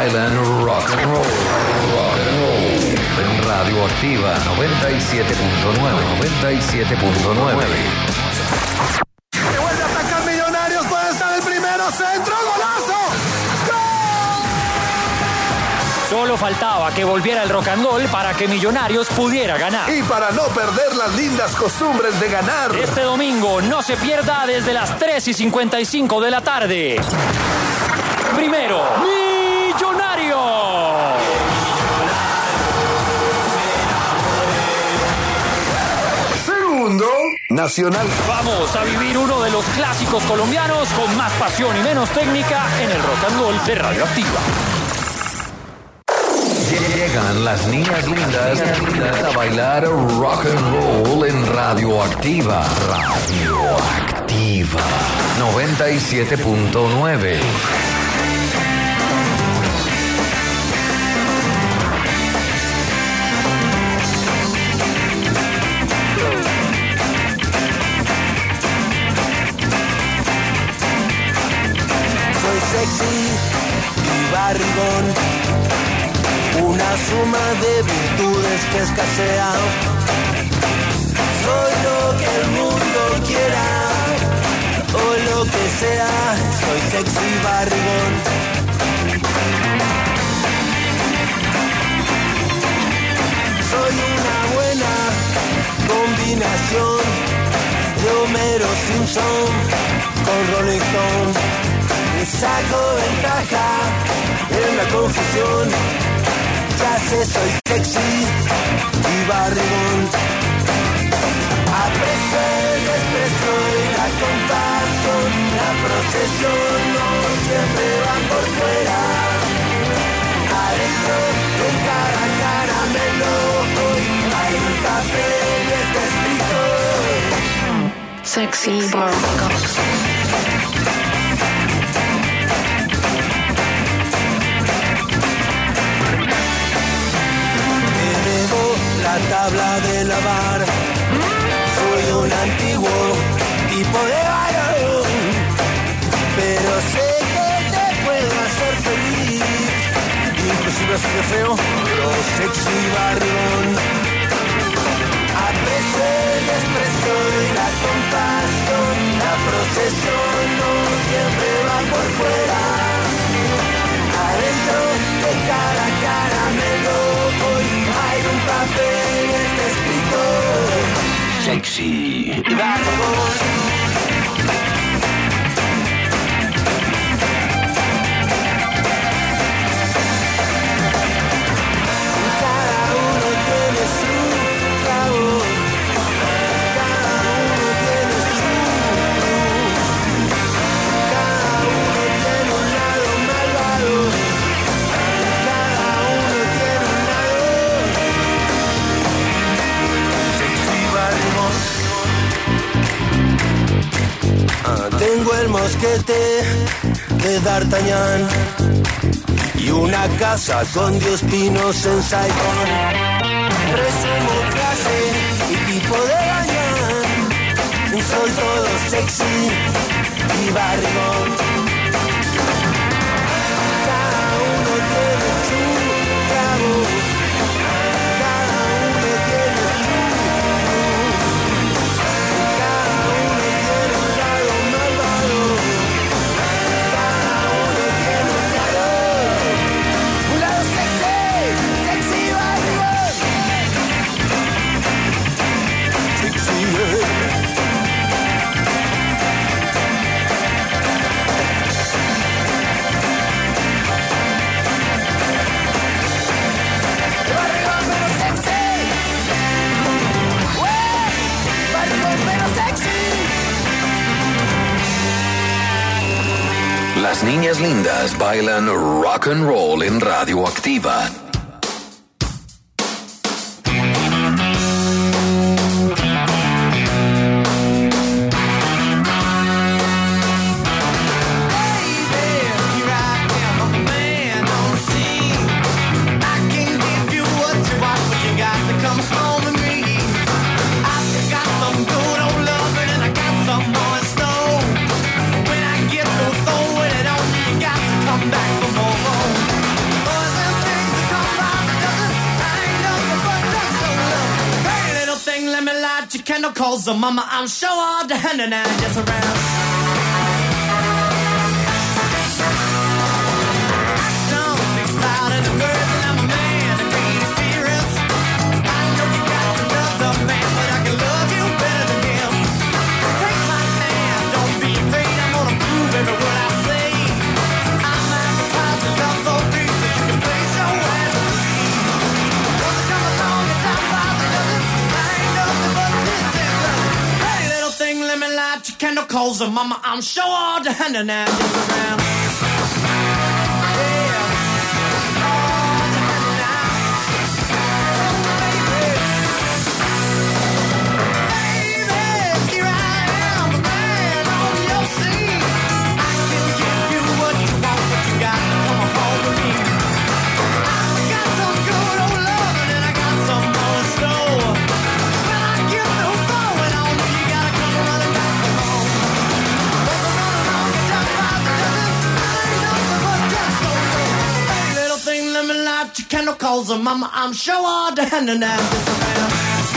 bailan rock and roll. Rock and roll. En Radioactiva 97.9. 97.9. Que vuelve a atacar Millonarios, puede estar el primero, centro, golazo. Solo faltaba que volviera el rock and roll para que Millonarios pudiera ganar. Y para no perder las lindas costumbres de ganar. Este domingo no se pierda desde las 3:55 de la tarde. Primero, Millonarios. Segundo, Nacional. Vamos a vivir uno de los clásicos colombianos con más pasión y menos técnica en el rock and roll de Radioactiva. Llegan las niñas lindas a bailar rock and roll en Radioactiva. Radioactiva 97.9. Soy sexy y barrigón, una suma de virtudes que escasea. Soy lo que el mundo quiera, o lo que sea. Soy sexy barrigón. Soy una buena combinación de Homero Simpson con Rolling Stone. Y saco ventaja en la confusión. Ya sé, soy sexy y barrigón. Aprecio el desprecio y la compasión. La procesión no siempre va por fuera. Adentro de cada caramelo hoy hay un papel y está escrito Sexy barrigón. La tabla de lavar. Soy un antiguo tipo de varón, pero sé que te puedo hacer feliz, inclusive así de feo, pero sexy barrigón. Aprecio el desprecio y la compasión. La procesión no siempre va por fuera. Adentro de cada caramelo hoy hay un papel escrito sexy y barrigón. Cada uno tiene su clavo, cada uno tiene su cruz, cada uno tiene un lado malvado. Tengo el mosquete de D'Artagnan y una casa con 10 pinos en Saigón. Resumo clase y tipo de gañán. Soy todo sexy y barrigón. Cada uno tiene su clavo, cada uno tiene su cruz, cada uno tiene un lado malvado, cada uno tiene un lado sexy, sexy barrigón. Sexy, Las niñas lindas bailan rock and roll en Radioactiva. Back for more. candle calls the mama. I'm sure all the hand and I just around. Action speaks louder than words, and I'm a man of great experience. I know you got to love the man, but I can love you better than him. Take my hand, don't be afraid. I'm gonna prove every word I say. I'm advertising love for free, so you can place your hands on me. Don't come along and stop by the dozen. I ain't nothing but this and that. Hey, little thing, let me light your candle calls her mama. I'm sure all the hand and I just around. Yeah, all the hand and I. Oh, baby. Baby, here I am, the man on your scene. I can give you what you want, but you got to come home with me. I got some good old loving and I got some more in store. When I get through throwing on you, you gotta come running back home. There's a running on the top of the dozen. Ain't nothing but just so low. Hey, little thing, let me light your candle calls her mama. I'm sure all the hand and I just around.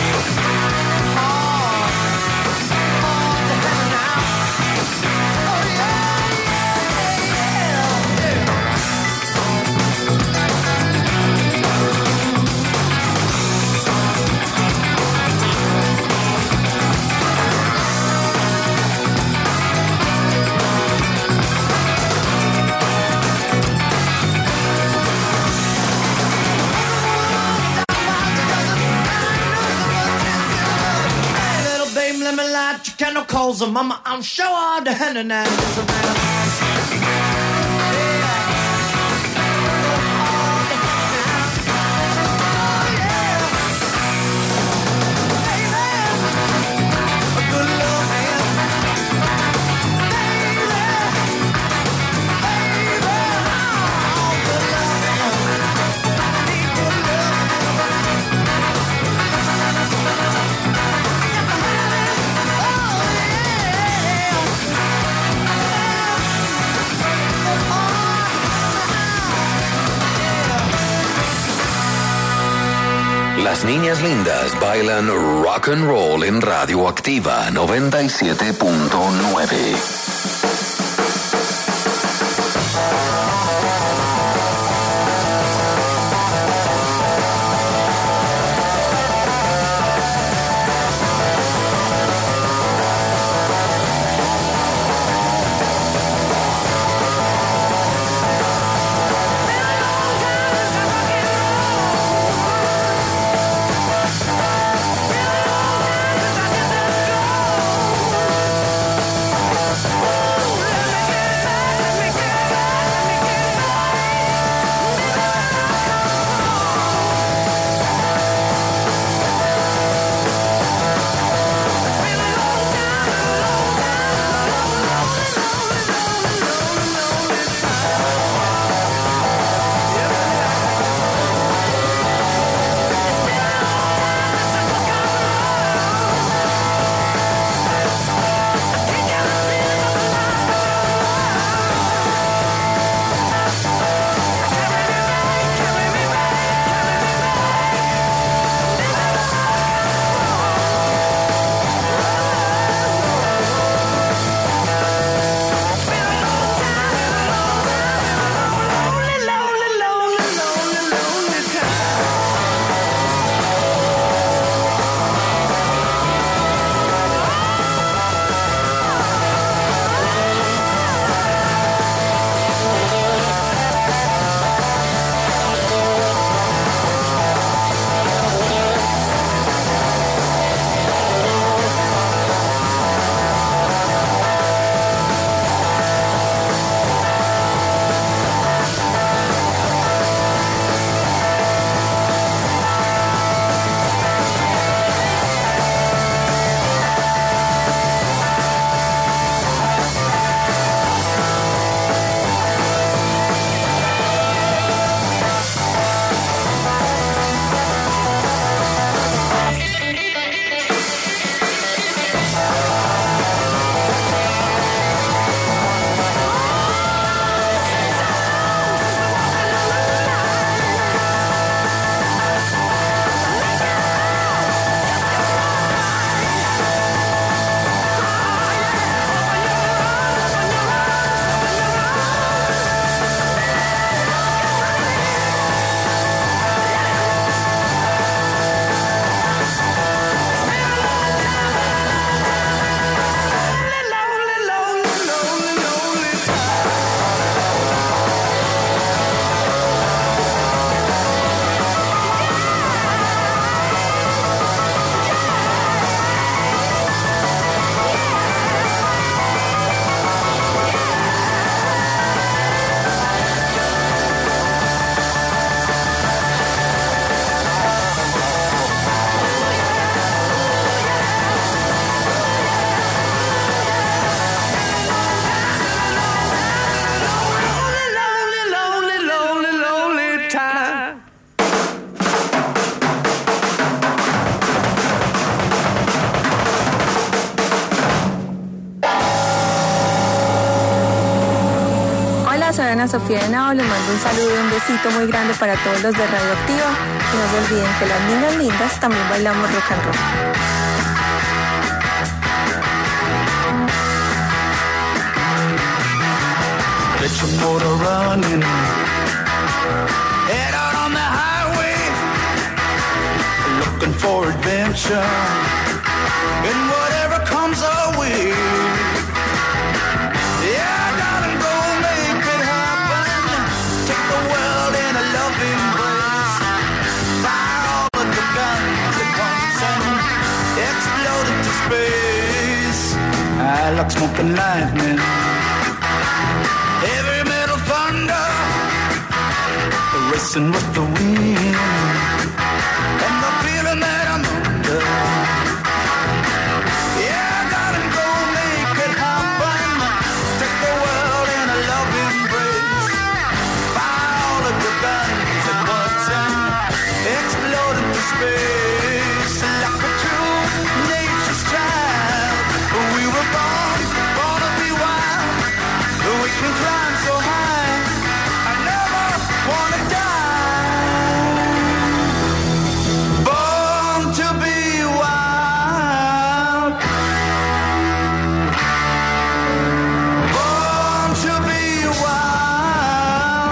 Hey, little babe, let me light your candle calls her mama. I'm sure all the hand and I just around. Las niñas lindas bailan rock and roll en Radioactiva 97.9. Ana Sofía Henao, les mando un saludo y un besito muy grande para todos los de Radioactiva. Y no se olviden que las niñas lindas también bailamos rock and roll. Get your motor running. Head out on the highway, looking for adventure. And whatever comes our way. Yeah, darling, go make it happen. Take the world in a loving embrace. Fire all of the guns at once and explode into space. I like smoking lightning. Heavy metal thunder, racing with the wind, and the feeling that I'm under. Yeah, darling, go make it happen. Take the world in a loving embrace. Fire all of your guns at once and explode into space. Like a true nature's child, we were born to be wild. We can climb so high, I never wanna die. Born to be wild. Born to be wild.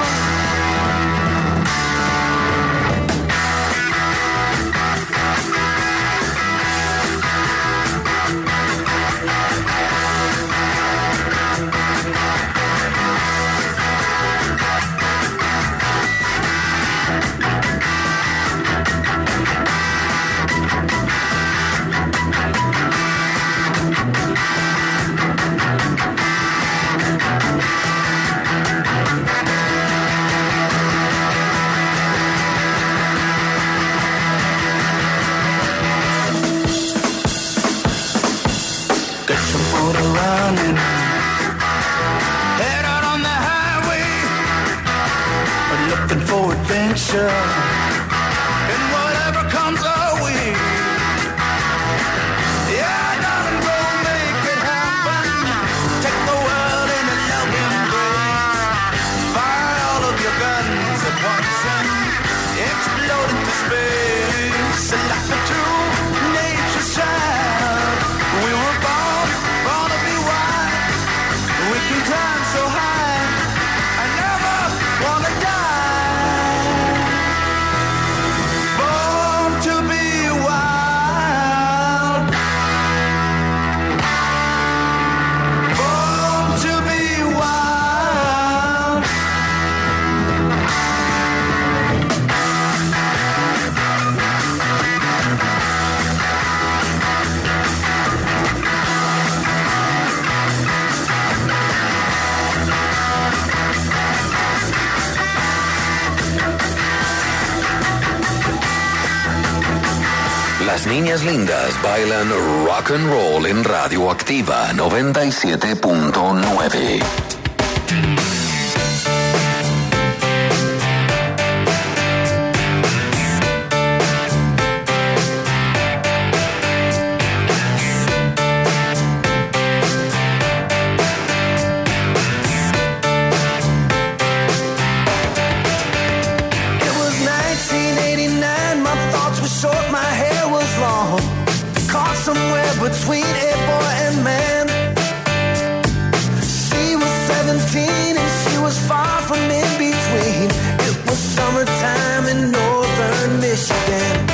Get your motor running. Head out on the highway, looking for adventure. And whatever comes our way. Yeah, darling, go make it happen. Take the world in a loving embrace. Fire all of your guns at once and explode into space. Like a true nature's child, we were born to be wild. We can climb so high, I never wanna die. Born to be wild. Born to be wild. Las niñas lindas bailan rock and roll en Radioactiva 97.9. It was 1989, my thoughts were short, my hair was long. Caught somewhere between a boy and man. She was 17 and she was far from in between. It was summertime in northern Michigan.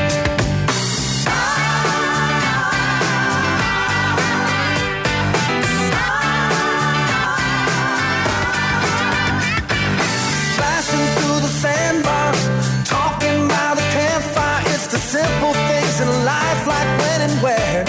Splashing through the sandbar, talking by the campfire. It's the simple things in life, like when and where.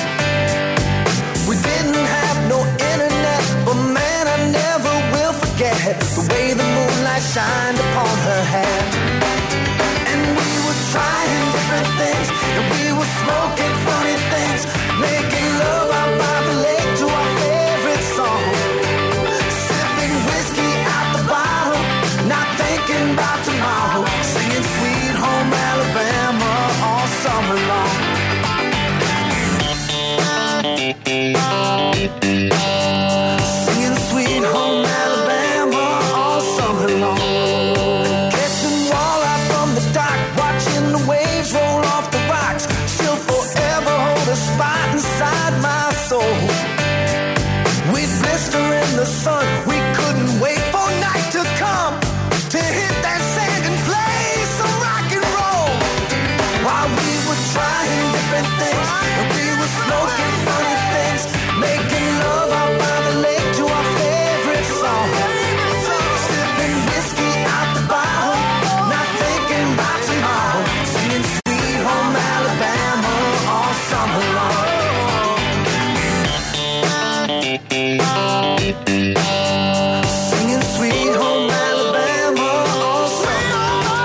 We didn't have no internet, but man, I never will forget the way the moonlight shined upon her hair. And we were trying different things, and we were smoking funny things, making love out by the lake to our favorite song. Sipping whiskey out the bottle, not thinking about tomorrow, singing Sweet Home Alabama all summer long. Singing Sweet Home Alabama trying different things, and we were smoking funny things, making love out by the lake to our favorite song. Sipping whiskey out the bottle, not thinking about tomorrow, singing Sweet Home Alabama all summer long. Singing Sweet Home Alabama all summer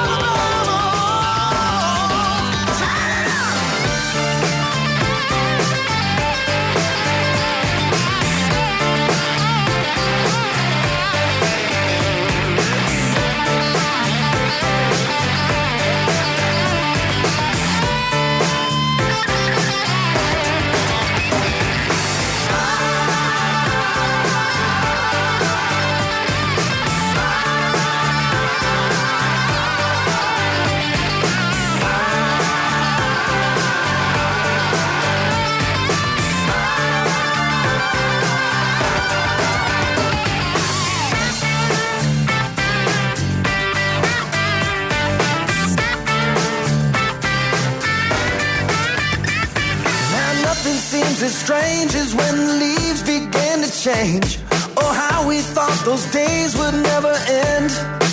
seems as strange as when the leaves began to change. Oh, how we thought those days would never end.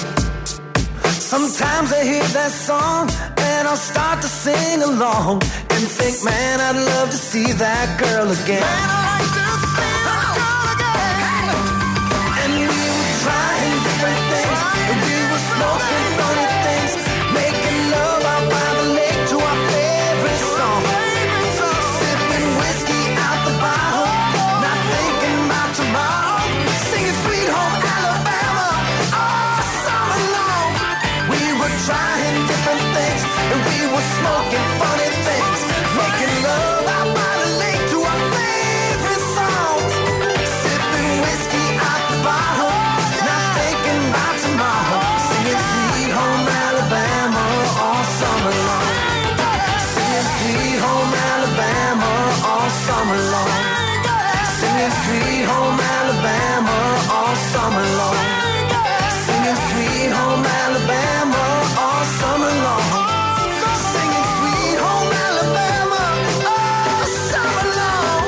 Sometimes I hear that song and I'll start to sing along and think, man, I'd love to see that girl again. Man, I'd like to see that girl again. And we were trying different things, and we were smoking funny things, making love out by the lake to our favorite song. Sipping whiskey out the bottle, not thinking about tomorrow, singing Sweet Home Alabama all summer long. We were trying different things, and we were smoking funny things, making love out by the lake to our favorite songs. Sipping whiskey out the bottle, not thinking about tomorrow, singing Sweet Home Alabama all summer long. Singing Sweet Home Alabama all summer long. Singing Sweet Home Alabama all summer long. Singing Sweet Home Alabama all summer long. Singing Sweet Home Alabama all summer long.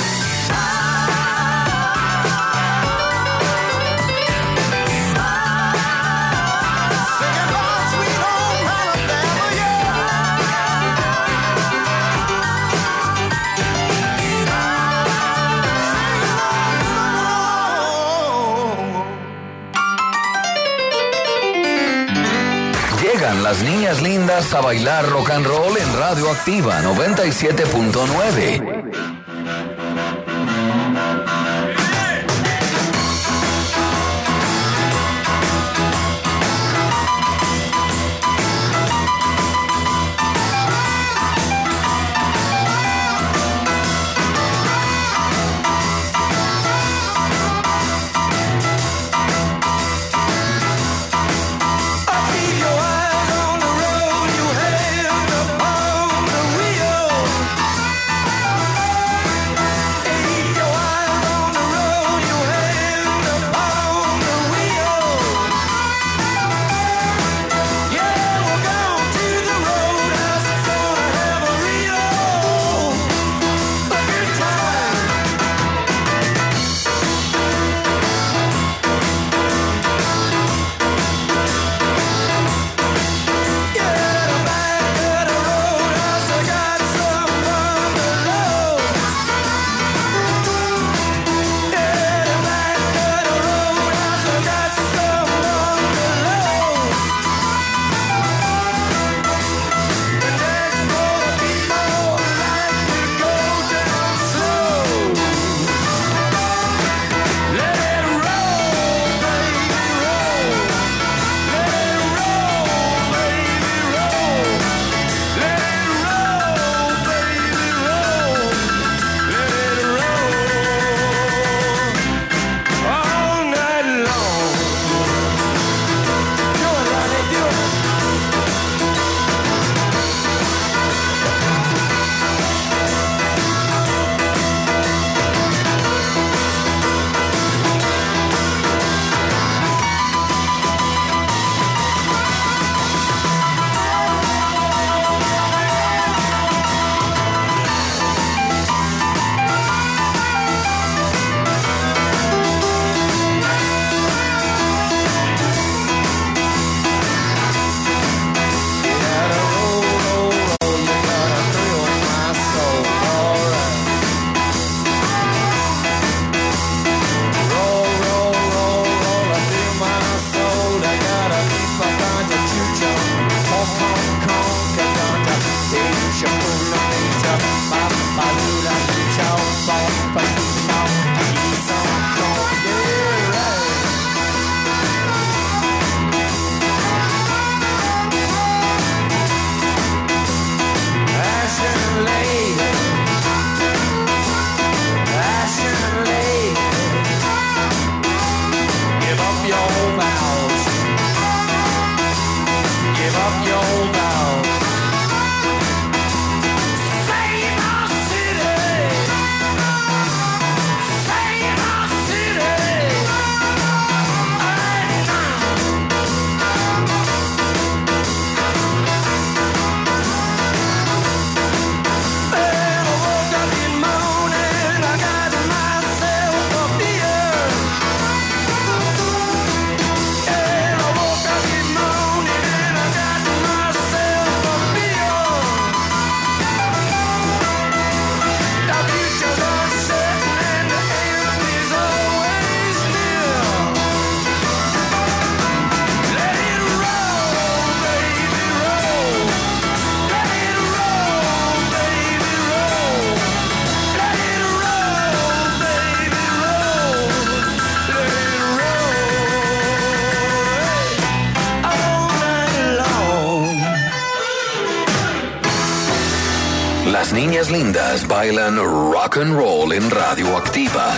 Singing about Sweet Home Alabama, yeah. Llegan las niñas lindas a bailar rock and roll en Radio Activa 97.9. Keep your eyes on the road, your hands upon the wheel. Las niñas lindas bailan rock and roll en Radioactiva.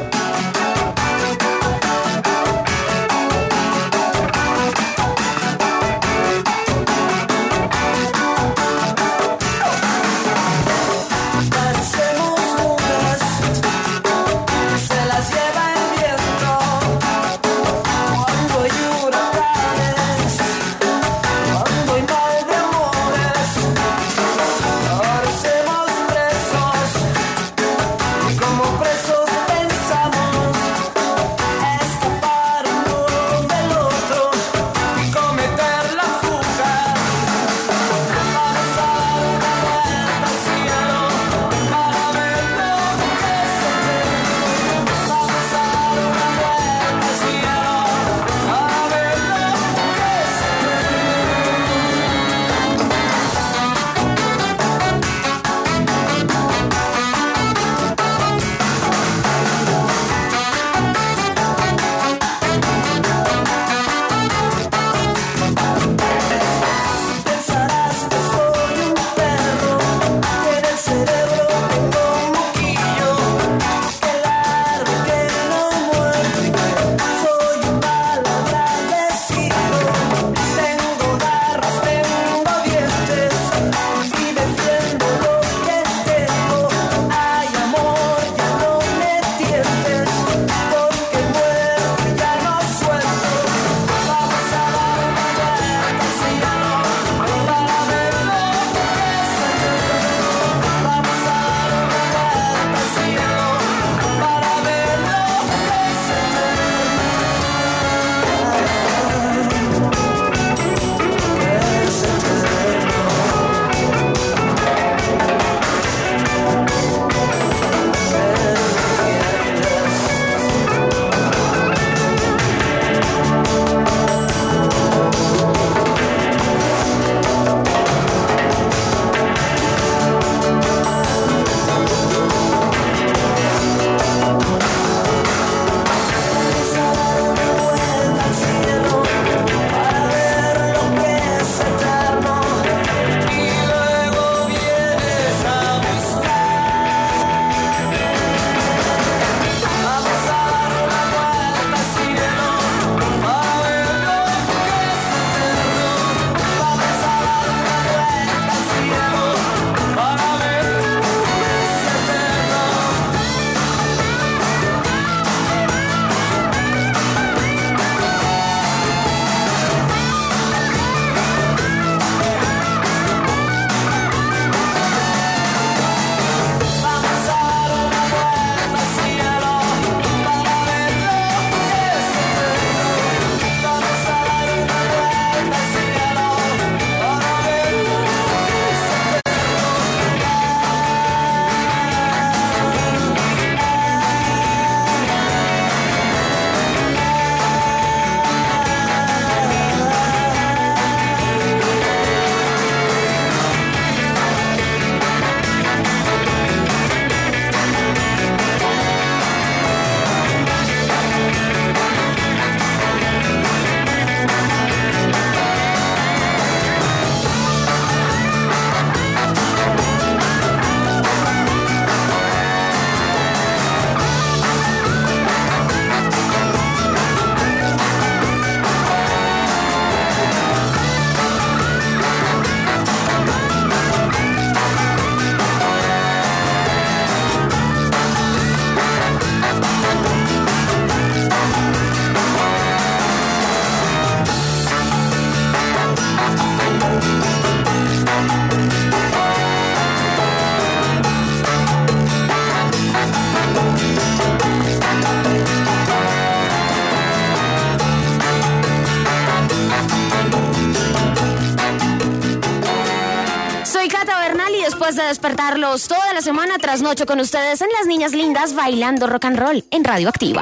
Después de despertarlos toda la semana trasnocho con ustedes en Las Niñas Lindas bailando rock and roll en Radioactiva.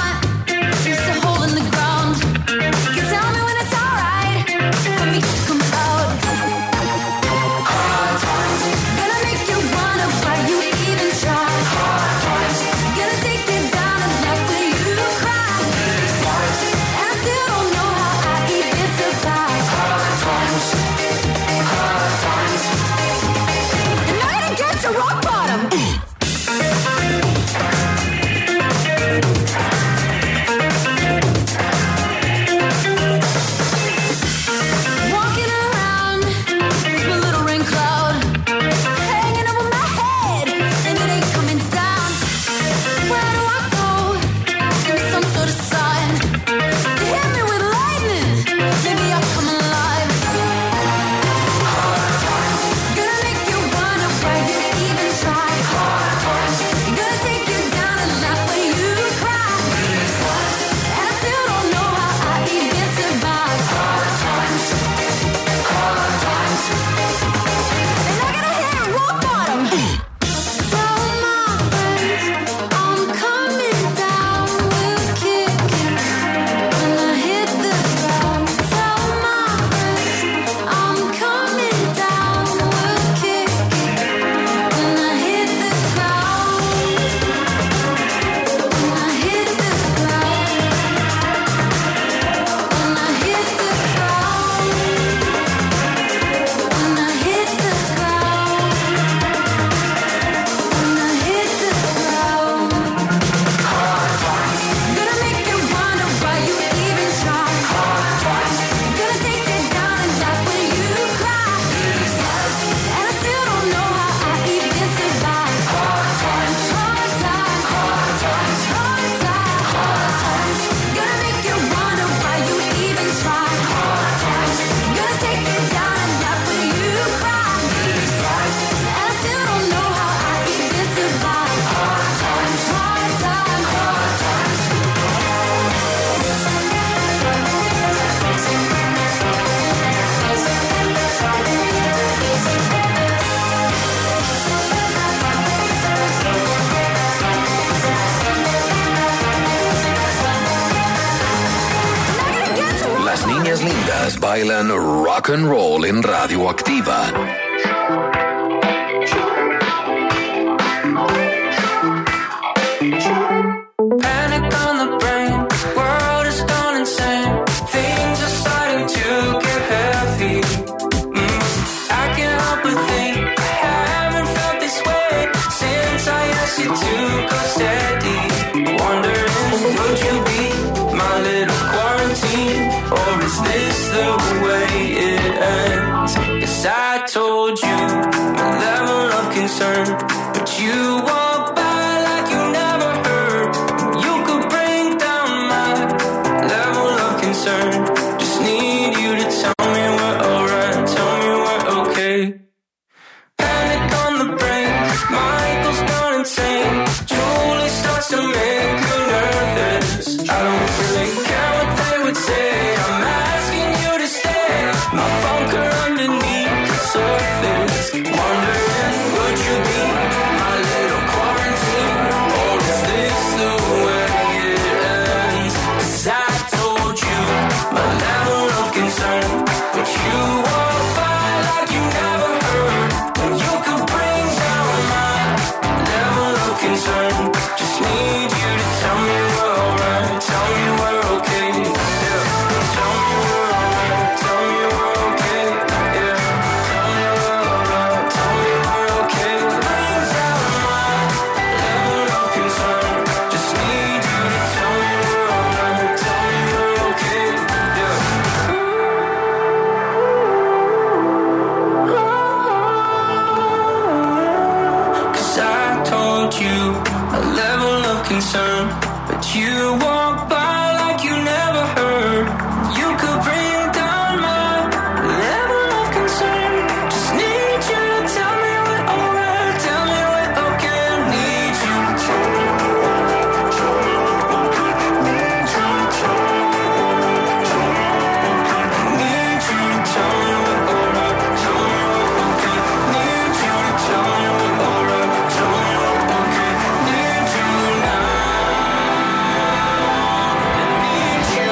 Come niñas lindas bailan rock and roll en Radioactiva. Panic on the brain, world is gone insane. Things are starting to get heavy. I can't help but think I haven't felt this way since I asked you to go steady. Wondering, would you be my little quarantine, or is this the way it ends? 'Cause I told you my level of concern, but you walk by like you never heard. You could bring down my level of concern. Just need you to tell me we're alright, tell me we're okay. Panic on the brain, Michael's gone insane. Julie starts to make me nervous. I don't really care what they would say. I'm asking you to stay. My bunker underneath the surface. Wondering, would you be my little quarantine, or is this the way it ends? 'Cause I told you my level of concern, but you walk by like you never heard. And you could bring down my level of concern. Just need you to tell me we're alright, tell me we're okay. Yeah, tell me we're alright, tell me we're okay. Yeah, tell me we're alright, tell me we're okay. Bring down my level of concern. Just need you to tell me we're alright, tell me we're okay. Yeah. 'Cause I told you a level of concern, but you walk by like you never heard. You could bring down my level of concern. Just need you to tell me we're alright, tell me we're okay. Need you to tell me. Need you to tell me we're alright, tell me we're okay. Need you to tell me we're alright, tell me we're okay. Need you now. Need you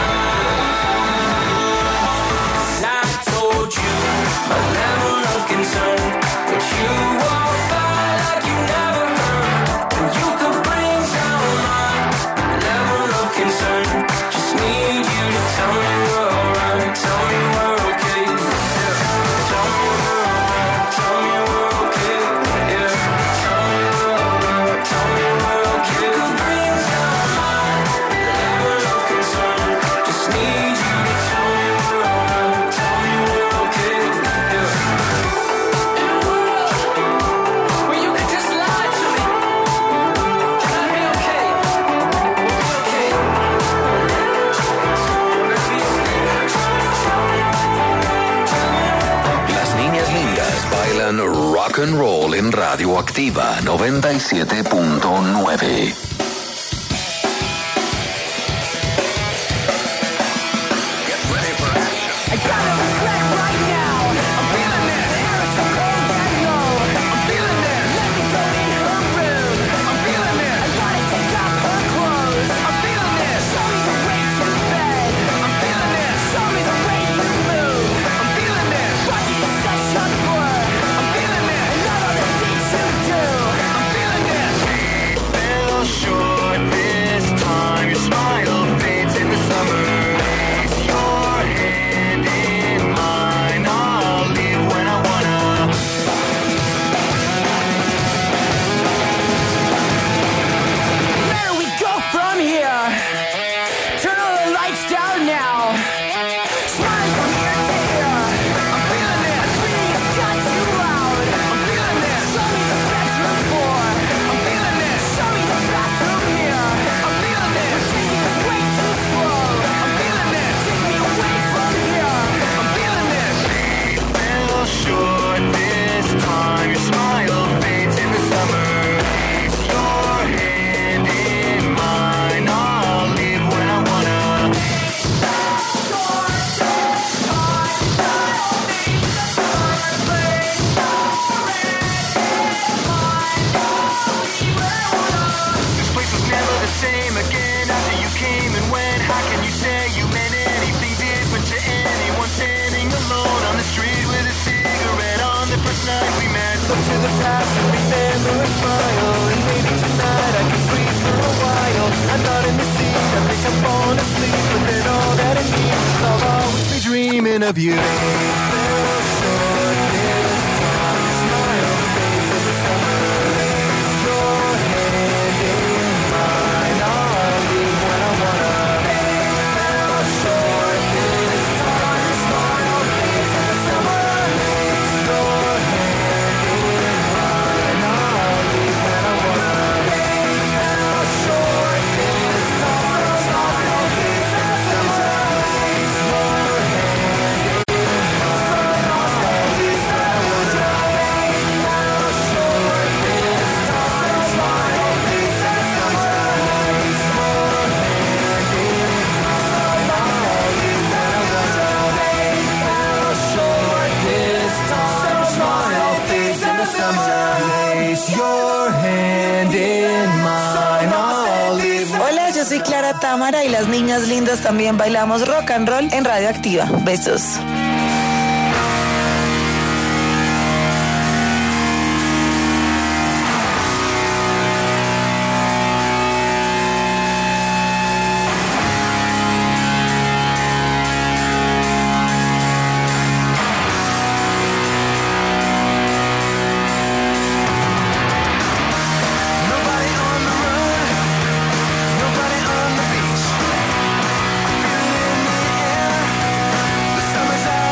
now. 'Cause I told you my level of concern, but you walk by like you never heard. And you could bring down my level of concern. Just need you to tell me we're alright, tell me we're okay. Yeah, tell me we're alright, tell me we're okay. Yeah, tell me we're alright, tell me we're okay. You could bring down my level of concern. Just need you to tell me we're alright, tell me we're okay. Yeah. In a world where you could just lie to me, and I'd be okay. Okay. Las niñas lindas bailan rock and roll en Radioactiva 97.9. Pero go to the past and remember and smile. And maybe tonight I can breathe for a while. I'm not in the seat, I think I'm falling asleep. But then all that it means is I'll always be dreaming of you. Hola, yo soy Clara Támara y las niñas lindas también bailamos rock and roll en Radio Activa. Besos. Summer's out.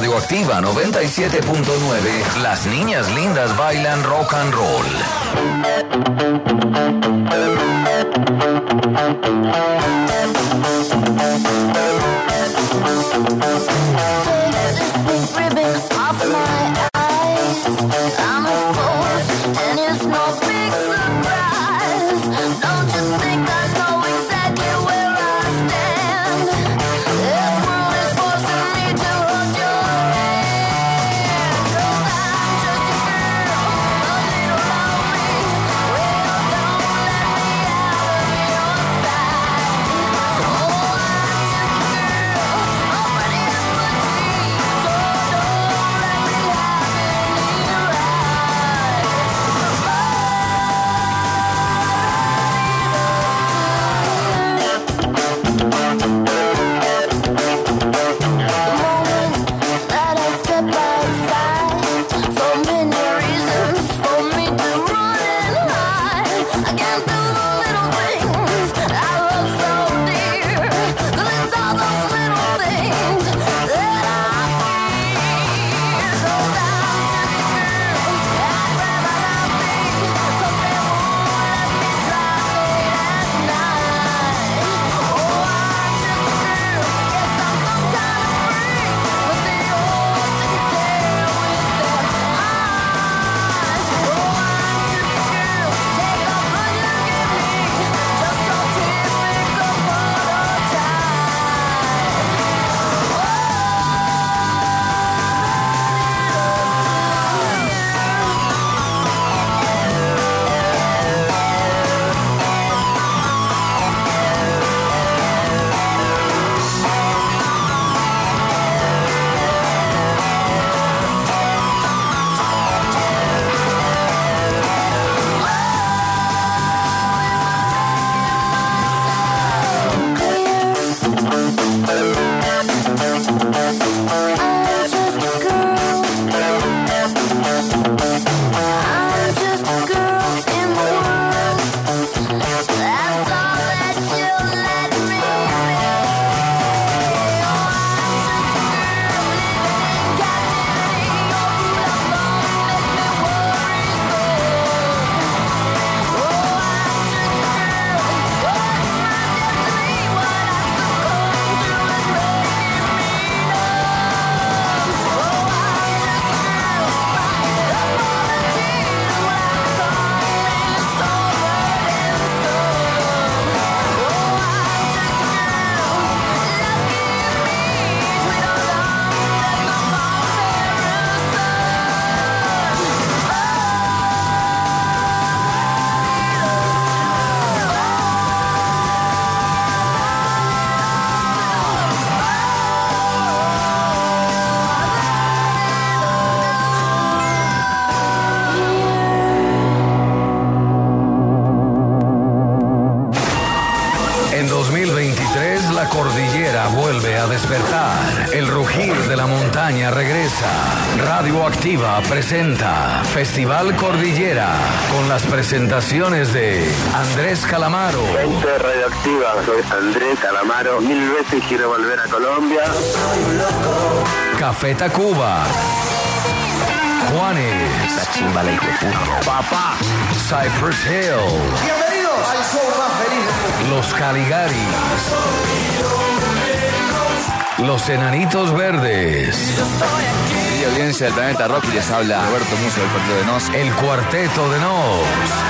Radioactiva 97.9. Las niñas lindas bailan rock and roll. Take this pink ribbon off my eyes. I'm exposed, and it's no big surprise. Don't you think I know exactly where I stand? This world is forcing me to hold your hand. 'Cause I'm just a girl, a little lonely. Well, don't let me out of your sight. Oh, I'm just a girl, but in between. So don't let me have any that I step outside, so many reasons for me to run and hide. I can't do the little things I love so dear, 'cause it's all those little things that I fear. 'Cause I'm just a girl, I'd rather not be, 'cause they won't let me drive late at night. Oh, I'm just a girl, yes, I'm some kind of freak, but they all sit there with their eyes. Oh, I'm just a girl, take off what you give me, just so typical prototype. I'm just a girl in the world. That's all that you'll let me be. Oh, I'm just a girl living in captivity. Your love won't make me worry so. Oh, I'm just a girl. What's my destiny? What I succumb to is making me numb. Oh, I'm just a girl. Up all the tears when I'm calling so burdensome. Oh, I'm just a girl. Lucky me, sweet old love, that's En 2023 la cordillera vuelve a despertar. El rugir de la montaña regresa. Radioactiva presenta Festival Cordillera con las presentaciones de Andrés Calamaro, Gente Radioactiva, soy Andrés Calamaro. 1000 veces quiero volver a Colombia. Café Tacuba, Juanes, La chimba la hijo de puta. Papá, Cypress Hill, Bienvenidos al show más feliz del mundo. Los Caligaris, Los Enanitos Verdes, Querida audiencia del Planeta Rock, les habla Roberto Musso del Partido de Nos. El Cuarteto de Nos,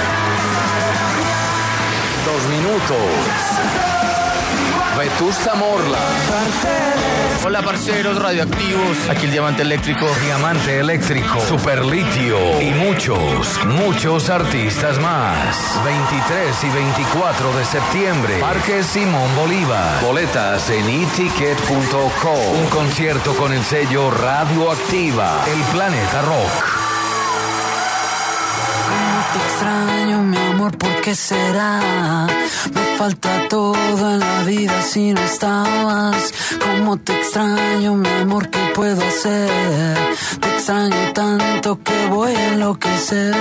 2 minutos, Vetusta Morla. Hola parceros radioactivos, aquí el Diamante Eléctrico. Diamante Eléctrico, Superlitio y muchos artistas más. 23 y 24 de septiembre, Parque Simón Bolívar. Boletas en eticket.co. Un concierto con el sello Radioactiva, el Planeta Rock. Cómo te extraño, mi amor, ¿por qué será? Me falta todo en la vida si no estabas. Cómo te extraño, mi amor, ¿qué puedo hacer? Te extraño tanto que voy a enloquecer.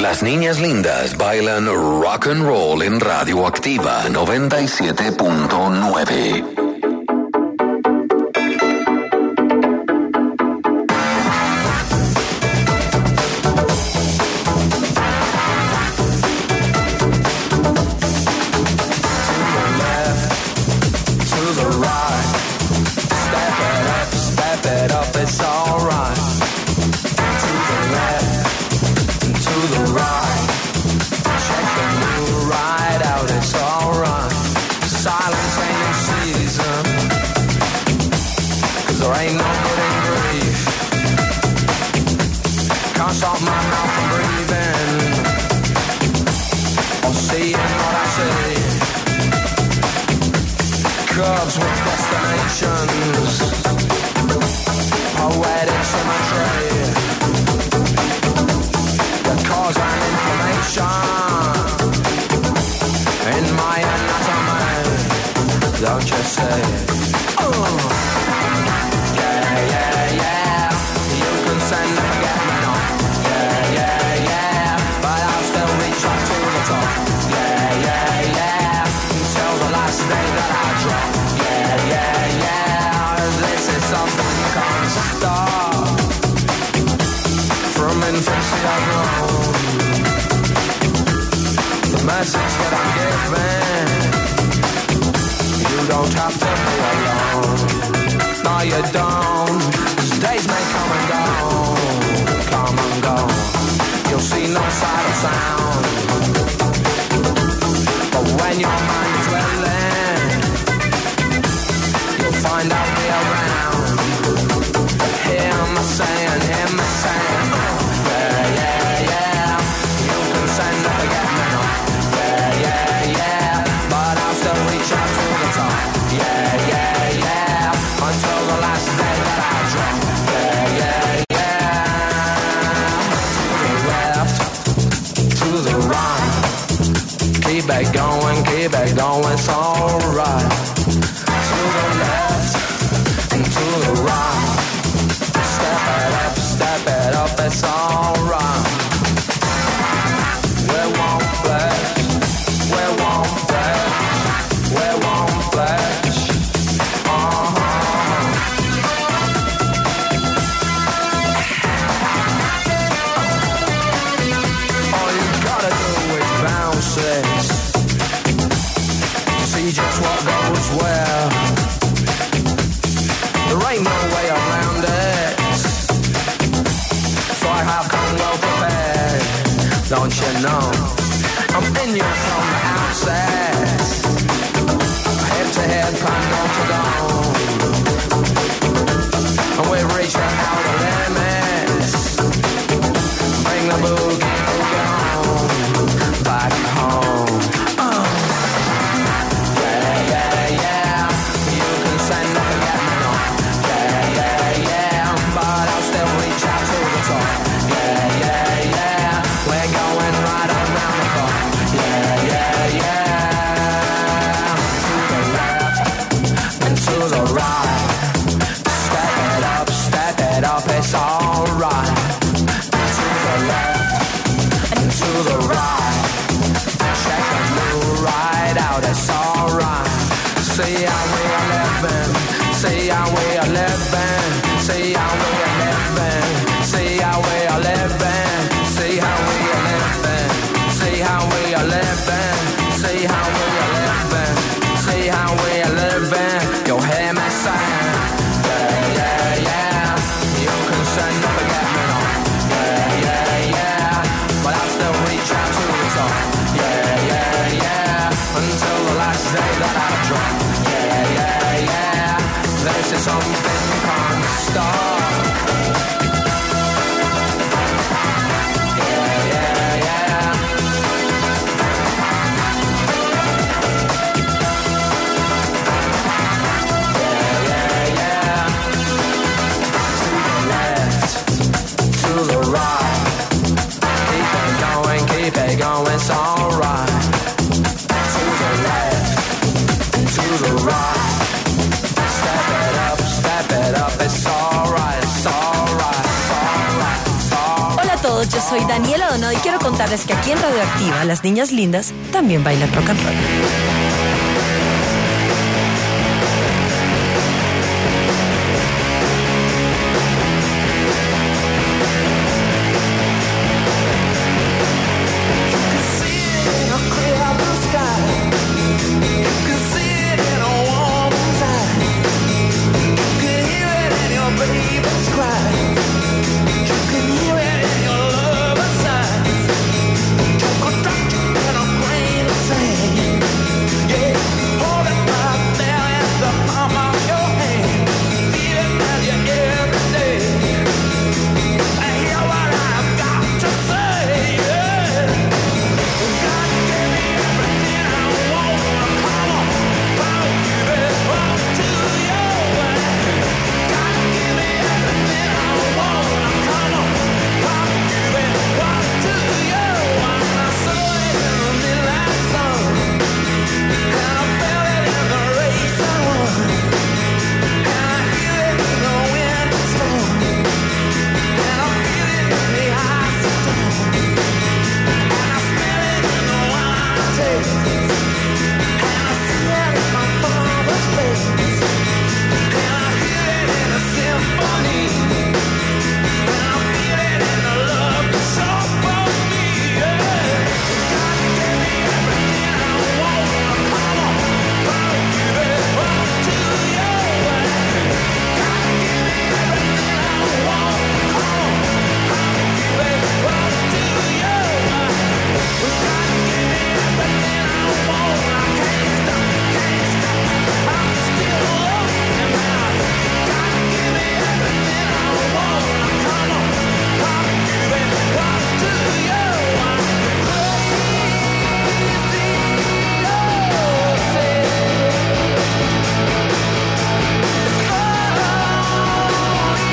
Las niñas lindas bailan rock and roll en Radioactiva 97.9. It's alright. To the left, to the right. Check the new ride out, it's alright. Silence ain't in season, 'cause there ain't no good in grief. Can't stop my mouth from breathing or seeing what I see. Curves with destinations, poetic symmetry that cause an inflammation in my anatomy. Don't you say, oh, yeah, yeah, yeah. You can send and forget me not. Yeah, yeah, yeah. But I'll still reach up to the top. Yeah, yeah, yeah. Until the last day that I drop. Yeah, yeah, yeah. This is something you can't stop. From infancy I've grown. The message that I'm giving, you don't have to be alone. No, you don't. 'Cause days may come and go, come and go. You'll see no sight or sound. But when your mind is willing, you'll find out me around. Hear me saying, yeah, yeah, yeah. You can send and forget me not. Yeah, yeah, yeah. But I'll still reach out to the top. Yeah, yeah, yeah. Until the last day that I drop. Yeah, yeah, yeah. To the left, to the right. Keep it going, it's alright. To the left and to the right. Step it up, it's alright. We won't flash, we won't flash, we won't flash. All you gotta do is bounce it. See just what goes where. There ain't no way around it. So I have come well prepared. Don't you know? I'm in you from the outset. Head to head, plan door to door. And we've reached the outer limits. Bring the boogie on back home. Yeah, yeah, yeah. You can send and forget me not. Yeah, yeah, yeah. But I'll still reach out to the top. Yeah, yeah, yeah. We're going right around the clock. Yeah, yeah, yeah. To the left and to the right. Step it up, it's alright. To the left and to the right. Check the new ride out, it's alright. See how we are living, see how we are living, see how we are living, see how we are living, see how we are living, see how we are living, see how we are living, see how we are living. You'll hear me saying, yeah, yeah, yeah. You can say todos, yo soy Daniela Donodo y quiero contarles que aquí en Radioactiva las niñas lindas también bailan rock and roll.